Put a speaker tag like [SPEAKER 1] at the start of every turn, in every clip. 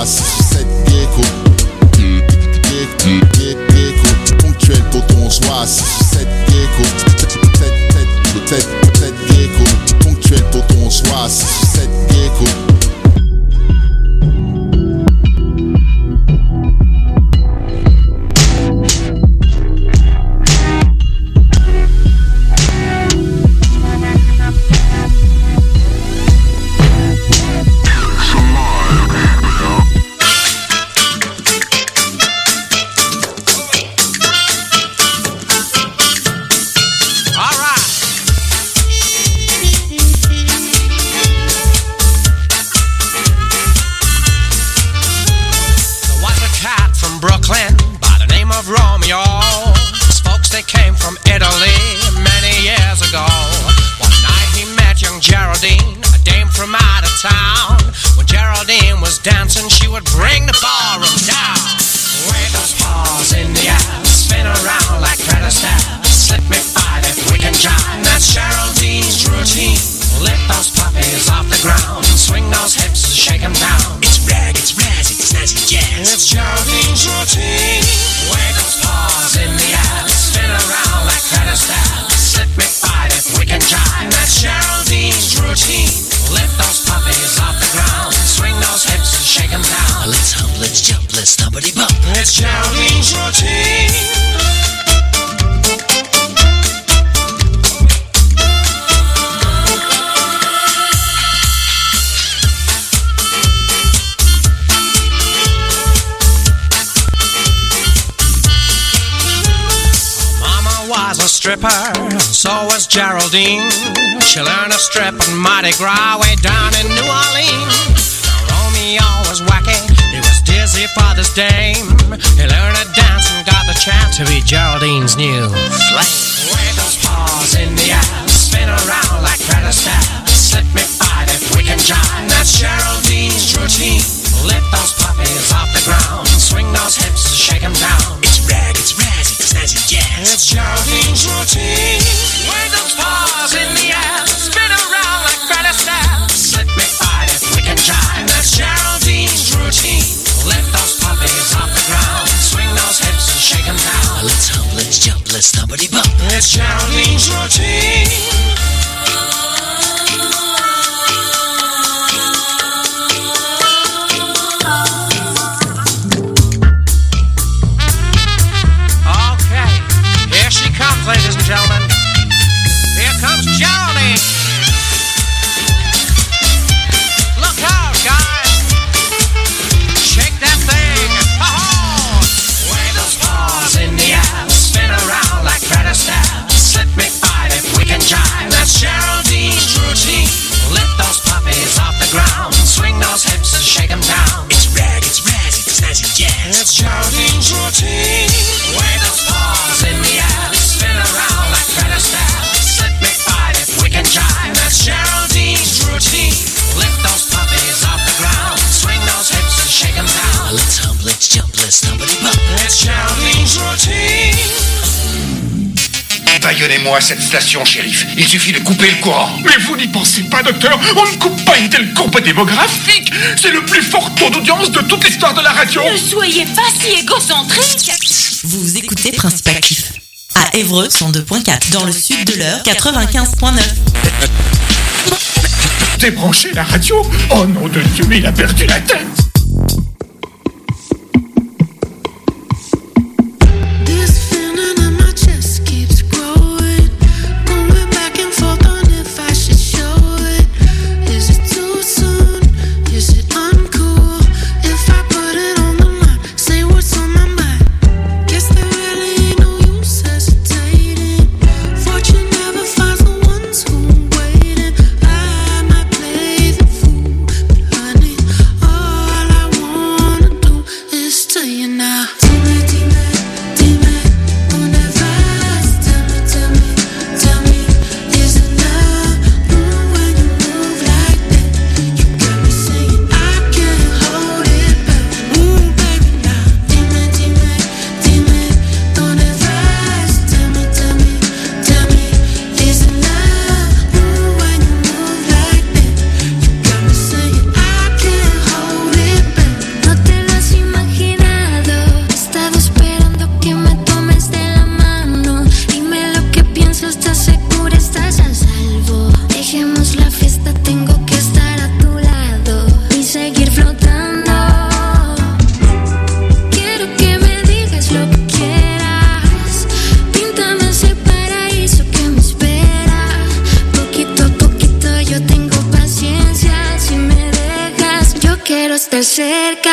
[SPEAKER 1] 6 sur 7 gecko. Ponctuel poto, on se voit à 6 sur 7 gecko. 7 gecko. Ponctuel poto, on se voit à 6 sur 7 gecko.
[SPEAKER 2] Dancing, she would bring the ballroom down. Wave those paws in the air, spin around like Fred Astaire. Slip me five if we can jive. That's Geraldine's routine. Lift those puppies off the ground, swing those hips and shake them down. It's rag, it's razzy, it's snazzy jazz. It's Geraldine's routine. Wave those paws in the air, spin around like Fred Astaire. Slip me five if we can jive. That's Geraldine's routine. Lift those puppies off the ground, swing those hips and shake them down.
[SPEAKER 3] Let's hump, let's jump, let's stumpity bump.
[SPEAKER 2] It's Geraldine's routine. Mama was a stripper, so was Geraldine. She learned to strip at Mardi Gras way down in New Orleans. Now Romeo was wacky, he was dizzy for this dame. He learned to dance and got the chance to be Geraldine's new flame. Wave those paws in the air, spin around like Fred Astaire. Slip me five if we can jive. That's Geraldine's routine. Lift those puppies off the ground, swing those hips and shake them down.
[SPEAKER 3] It's rag, it's razzy, it's snazzy jazz.
[SPEAKER 2] It's Geraldine's routine. Wave those paws in the air, spin around like Fred Astaire. Slip me five if we can jive. That's Geraldine's routine. Lift those puppies off the ground, swing those hips and shake them down.
[SPEAKER 3] Let's hump, let's jump, let's stumpity bump.
[SPEAKER 2] It's Geraldine's routine. Ladies and gentlemen, here comes Geraldine. Look out, guys. Shake that thing. Oh! Wave those paws in the air, spin around like Fred Astaire. Slip me five if we can jive. That's Geraldine's routine. Lift those puppies off the ground, swing those hips and shake them down.
[SPEAKER 3] It's rag, it's razzy, it's snazzy jazz.
[SPEAKER 2] It's Geraldine's routine. Wave those paws in the air, spin around like Fred Astaire. Slip me five if we can jive. That's Geraldine's routine. Lift those puppies off the ground, swing those hips and shake them down.
[SPEAKER 3] Let's hump, let's jump, let's stumpity bump.
[SPEAKER 2] It's Geraldine's routine.
[SPEAKER 4] Baillonnez-moi cette station, shérif. Il suffit de couper le courant.
[SPEAKER 5] Mais vous n'y pensez pas, docteur. On ne coupe pas une telle courbe démographique. C'est le plus fort taux d'audience de toute l'histoire de la radio.
[SPEAKER 6] Ne soyez pas si égocentrique.
[SPEAKER 7] Vous écoutez Principe Actif. À Évreux, 102.4. Dans le sud de l'Eure, 95.9.
[SPEAKER 5] Débranchez la radio. Oh nom de Dieu, mais il a perdu la tête.
[SPEAKER 8] All te acercas.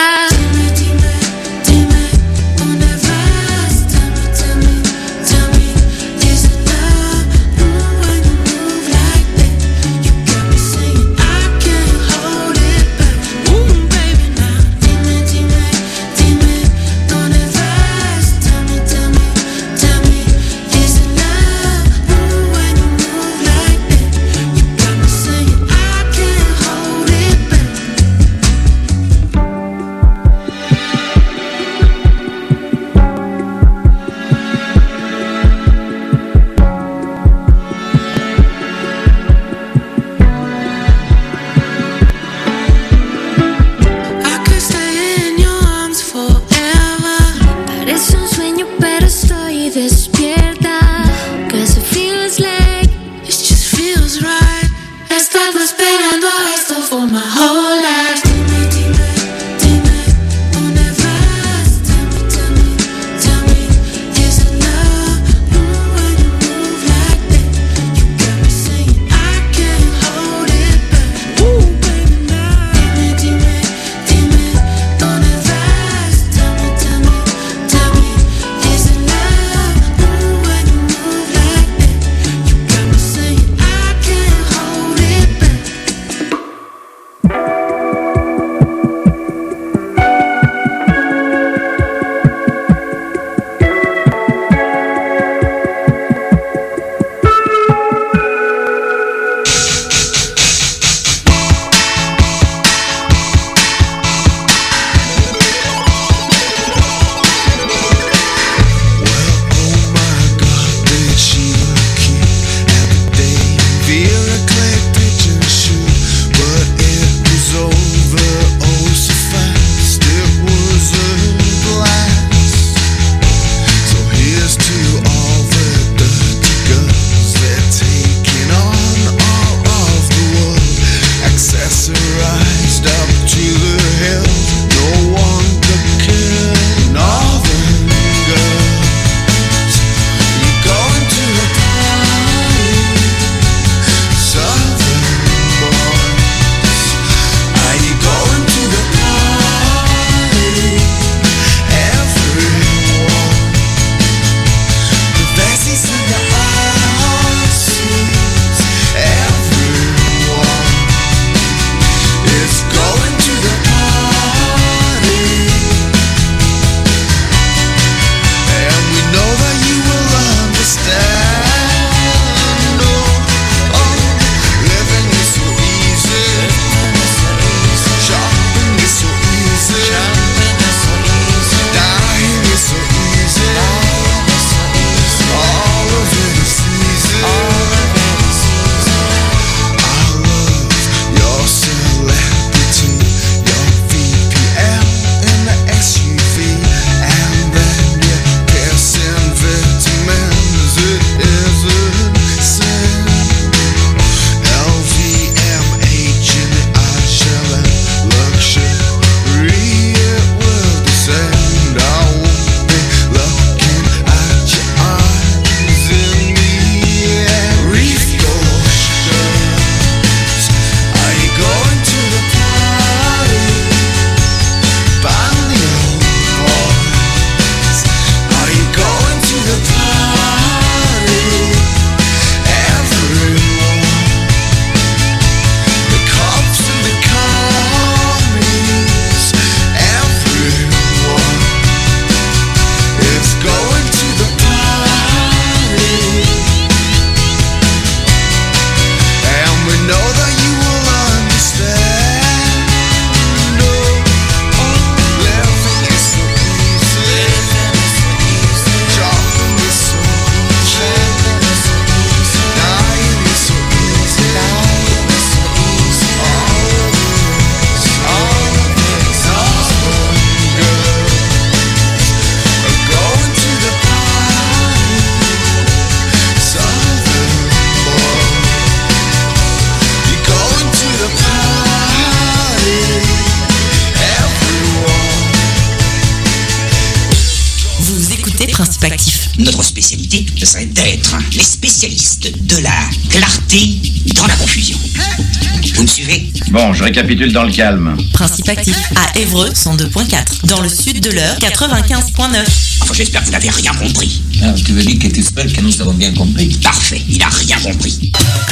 [SPEAKER 7] Principe Actif.
[SPEAKER 3] Notre spécialité, ce serait d'être les spécialistes de la clarté dans la confusion. Vous me suivez?
[SPEAKER 4] Bon, je récapitule dans le calme.
[SPEAKER 7] Principe actif à Évreux 102.4. Dans le sud de l'Eure 95.9.
[SPEAKER 3] Enfin, j'espère que vous n'avez rien compris.
[SPEAKER 8] Ah, tu veux dire que tu espères que nous avons bien compris?
[SPEAKER 3] Parfait, il n'a rien compris.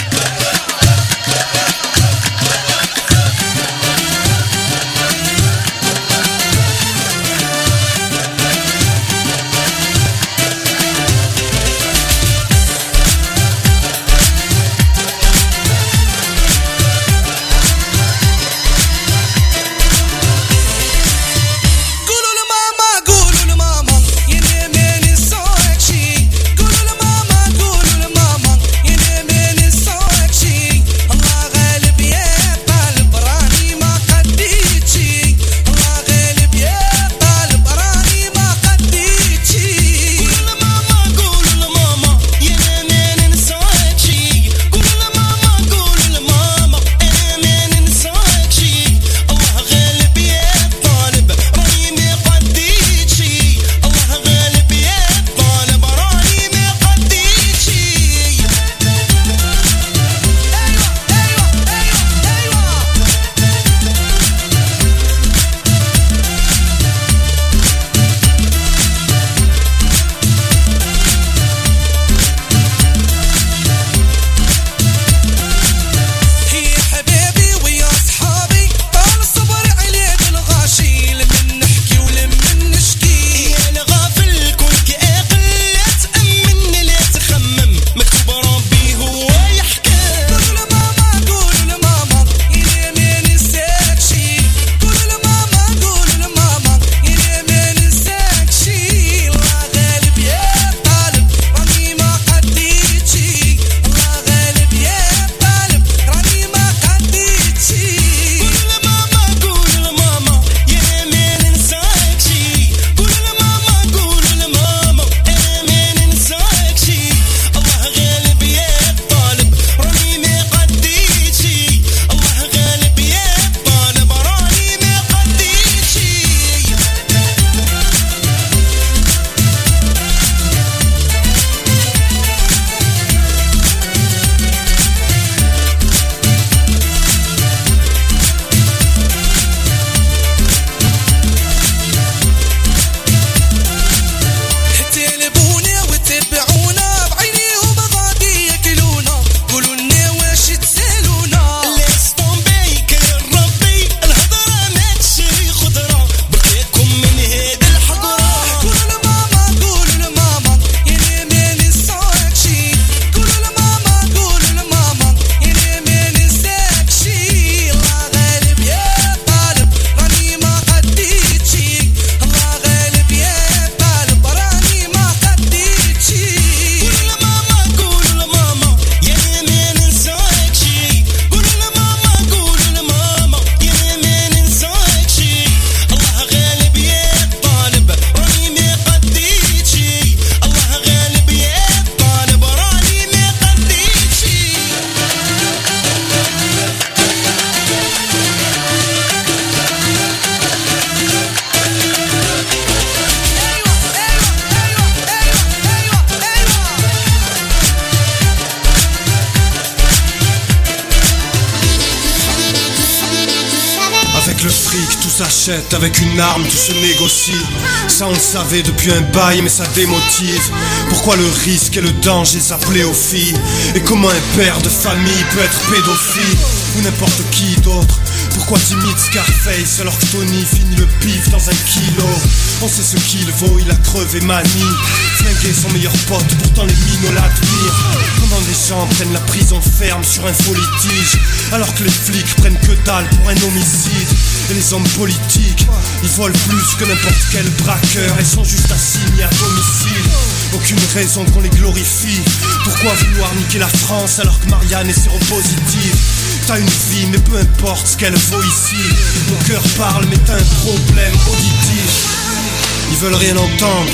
[SPEAKER 9] Avec une arme tout se négocie. Ça on le savait depuis un bail mais ça démotive. Pourquoi le risque et le danger s'appelaient aux filles? Et comment un père de famille peut être pédophile? Ou n'importe qui d'autre? Pourquoi timide Scarface alors que Tony finit le pif dans un kilo? On sait ce qu'il vaut, il a crevé manie. Flinguer son meilleur pote, pourtant les minots l'admirent. Comment des gens prennent la prison ferme sur un faux litige, alors que les flics prennent que dalle pour un homicide. Et les hommes politiques, ils volent plus que n'importe quel braqueur et sont juste assignés à domicile. Aucune raison qu'on les glorifie. Pourquoi vouloir niquer la France alors que Marianne est séropositive? T'as une vie mais peu importe ce qu'elle vaut ici. Mon cœur parle mais t'as un problème auditif. Ils veulent rien entendre.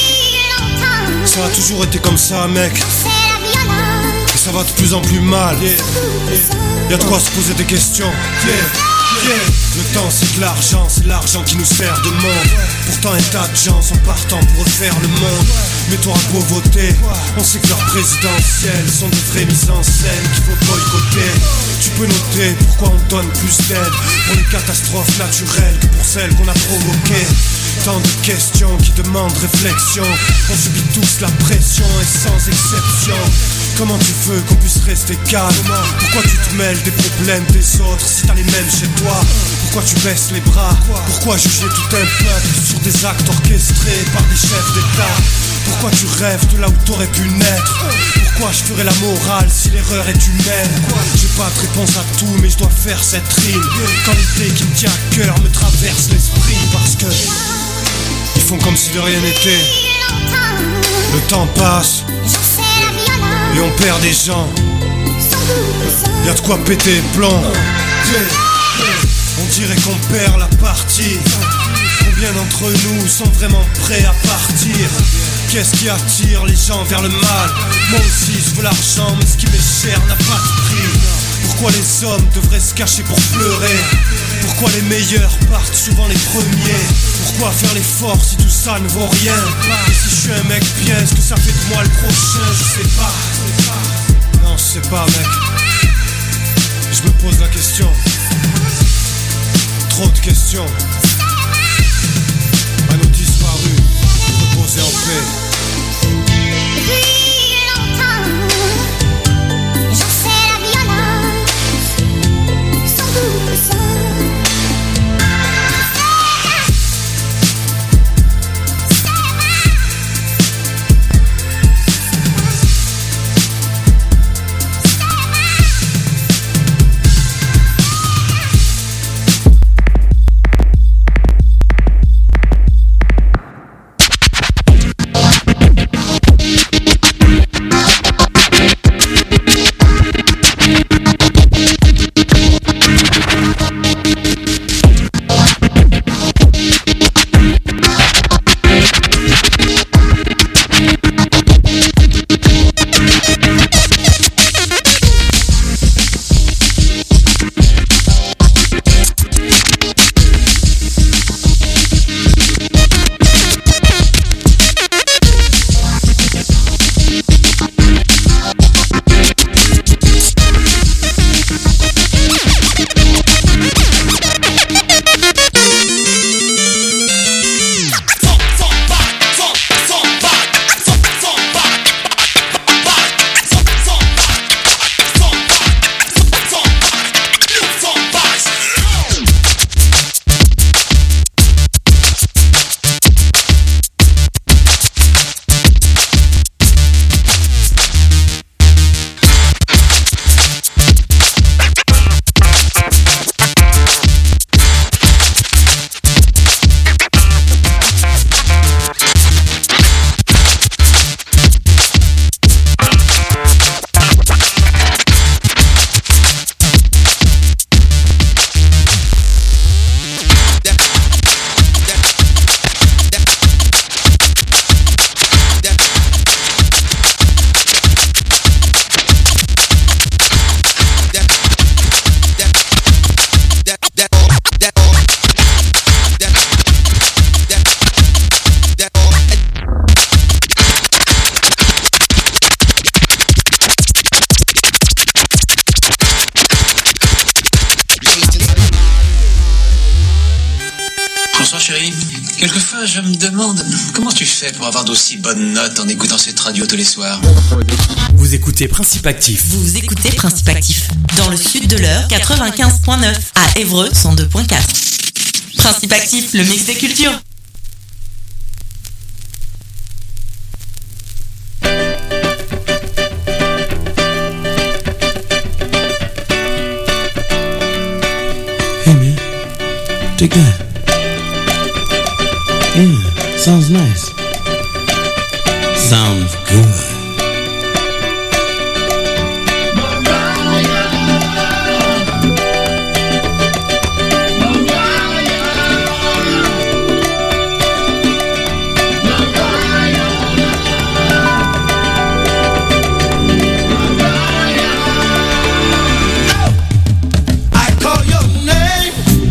[SPEAKER 9] Ça a toujours été comme ça mec. Et ça va de plus en plus mal. Y'a de quoi se poser des questions. Le temps c'est de l'argent, c'est l'argent qui nous sert de monde. Pourtant un tas de gens sont partants pour refaire le monde. Mais t'auras beau voter, on sait que leurs présidentielles sont de vraies mises en scène qu'il faut boycotter. Tu peux noter pourquoi on donne plus d'aide pour les catastrophes naturelles que pour celles qu'on a provoquées. Tant de questions qui demandent réflexion. On subit tous la pression et sans exception. Comment tu veux qu'on puisse rester calme? Pourquoi tu te mêles des problèmes des autres si t'as les mêmes chez toi? Pourquoi tu baisses les bras? Pourquoi juger tout un peuple sur des actes orchestrés par des chefs d'État? Pourquoi tu rêves de là où t'aurais pu naître? Pourquoi je ferais la morale si l'erreur est humaine? J'ai pas de réponse à tout mais je dois faire cette rime quand l'idée qui me tient à cœur me traverse l'esprit. Parce que ils font comme si de rien n'était. Le temps passe et on perd des gens. Y'a de quoi péter les plombs. On dirait qu'on perd la partie. Combien d'entre nous sont vraiment prêts à partir? Qu'est-ce qui attire les gens vers le mal? Moi aussi je veux l'argent mais ce qui m'est cher n'a pas de prix. Pourquoi les hommes devraient se cacher pour pleurer? Pourquoi les meilleurs partent souvent les premiers? Pourquoi faire l'effort si tout ça ne vaut rien? Et si je suis un mec bien, est-ce que ça fait de moi le prochain? Je sais pas. Non, je sais pas mec. Je me pose la question. Trop de questions. À nos disparus, reposer en paix.
[SPEAKER 10] Depuis longtemps, je sais la violence, sans doute.
[SPEAKER 8] Quelquefois, je me demande comment tu fais pour avoir d'aussi bonnes notes en écoutant cette radio tous les soirs.
[SPEAKER 11] Vous écoutez Principe Actif.
[SPEAKER 7] Vous écoutez Principe Actif. Dans le sud de l'heure, 95.9. À Évreux, 102.4. Principe Actif, le mix des cultures.
[SPEAKER 12] Hey man, take that. Yeah, sounds nice. Sounds good.
[SPEAKER 9] I call your name.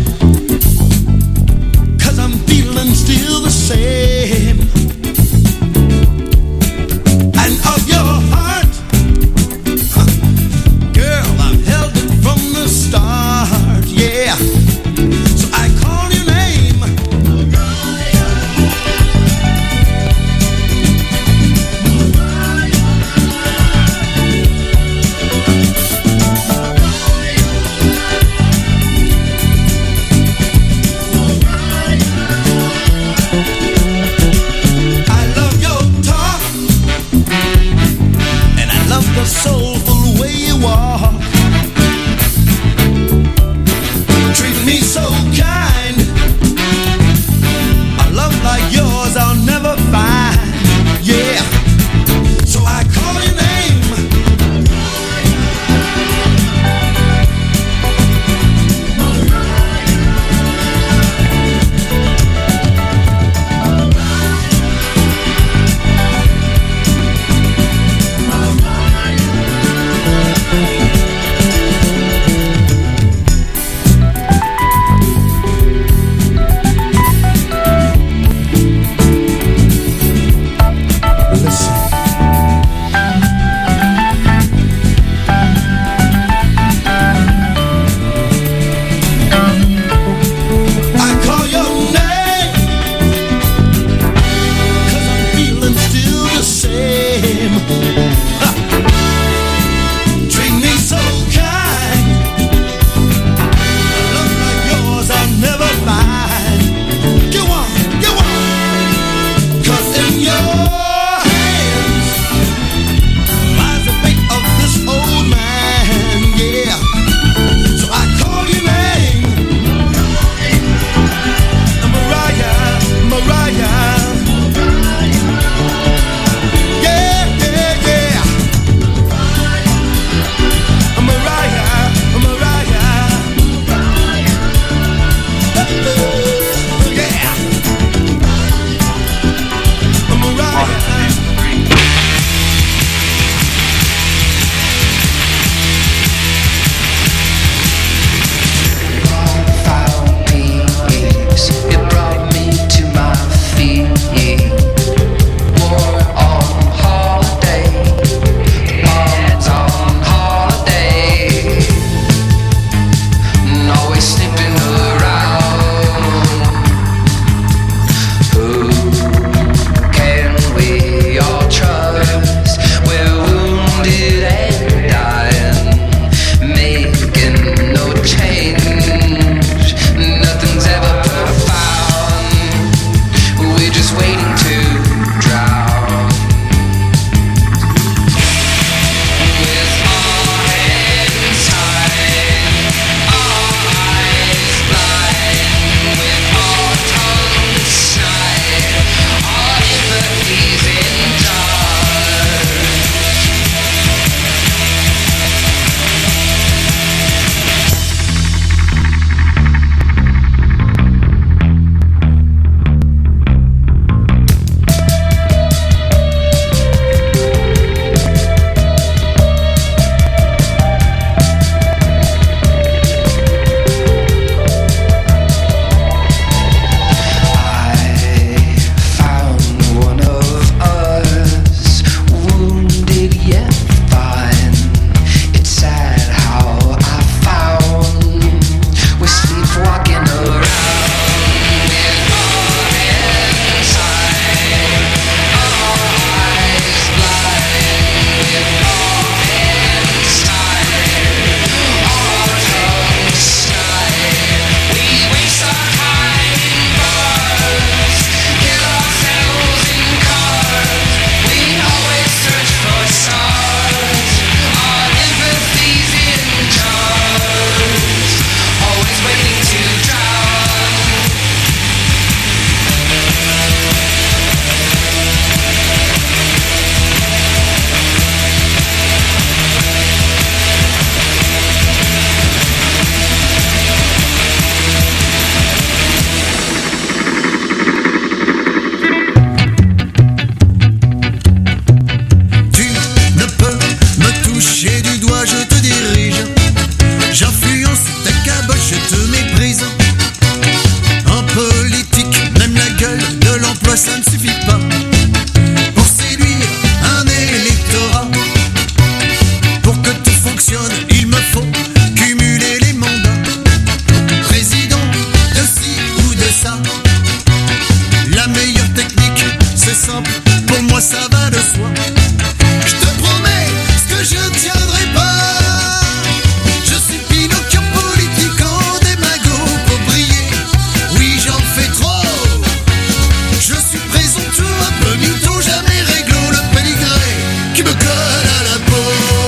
[SPEAKER 13] toi ça ne suffit pas pour séduire un électorat. Pour que tout fonctionne, il me faut cumuler les mandats. Président de ci ou de ça. La meilleure technique, c'est simple, pour moi ça va de soi. Je te promets ce que je ne tiendrai pas. Je suis Pinocchio politico démago pour briller. Oui, j'en fais trop. Je suis présomptueux, un peu mytho, jamais réglo, le pédigré qui me colle à la peau.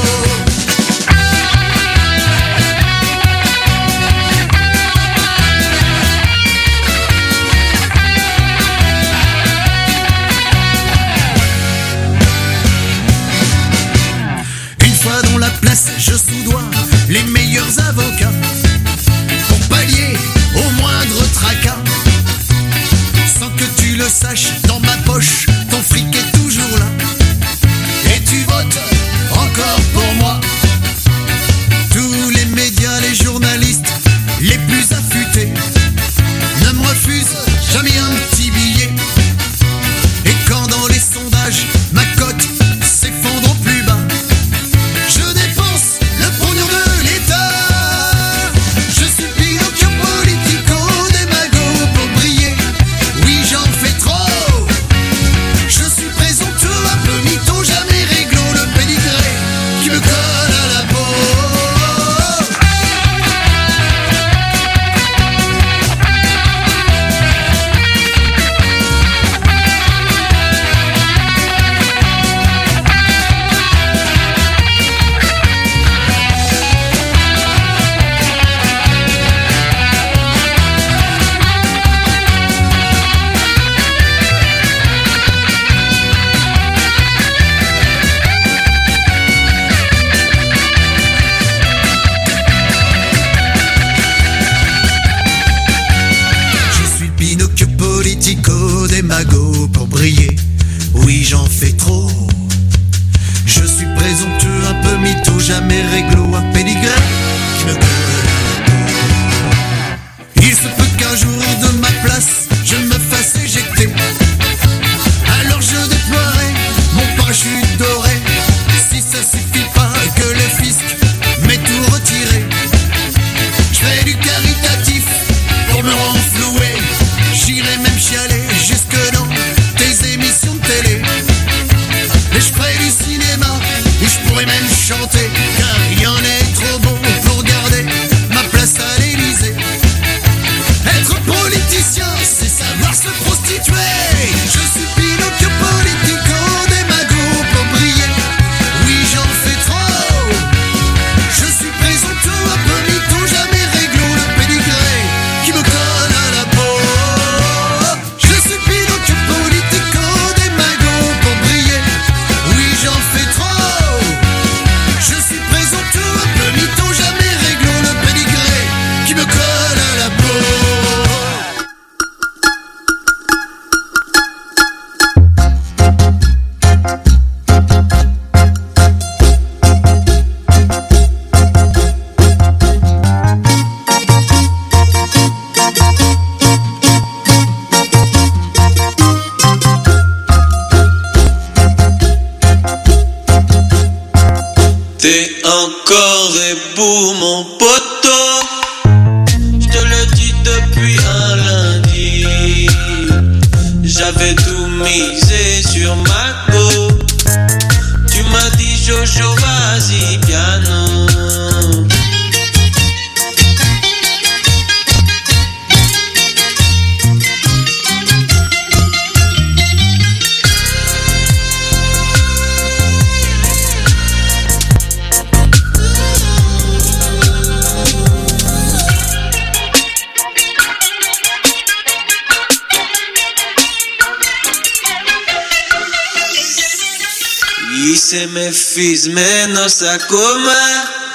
[SPEAKER 13] Dans la place, je soudoie les meilleurs avocats pour pallier au moindre tracas. Sans que tu le saches, dans ma poche, ton fric est toujours là. Et tu votes encore pour moi. Tous les médias, les journalistes, les plus affûtés ne me refusent jamais un petit billet. Et quand dans les sondages, ma cote s'effondre au plus bas, je dépense le pognon de l'État. Je suis Pinocchio politico démago pour briller. Oui, j'en fais trop. Je suis présomptueux, un peu mytho, jamais réglo, le pédigré qui me colle à la peau. Pinocchio politico démago pour briller. Oui, j'en fais trop. Je suis présomptueux, un peu mytho, jamais réglo, un pédigré qui me colle à la peau. Il se peut qu'un jour de ma place, je me fasse éjecter. Alors je déploierai mon parachute doré. Si ça suffit pas que le fisc m'ait tout retiré, je fais du caritatif pour me renflouer. J'irai même chialer jusque dans tes émissions de télé. Et je ferai du cinéma, et je pourrais même chanter, car il y en est trop beau pour garder ma place à l'Élysée. Être politicien, c'est savoir se prostituer. Je suis Pinocchio politico démago pour briller. Oui, j'en fais trop. Je suis présomptueux, un peu mytho, jamais réglo, le pédigré qui me colle à la peau. Je suis Pinocchio politico démago pour briller. Oui, j'en fais trop. Je suis présomptueux, un peu mytho, jamais réglo, le pédigré qui me colle à la peau.
[SPEAKER 14] T'es encore debout mon poteau. Je te le dis depuis un lundi. J'avais tout misé sur ma go. Tu m'as dit Jojo vas-y piano. Y se me fils menos a comer.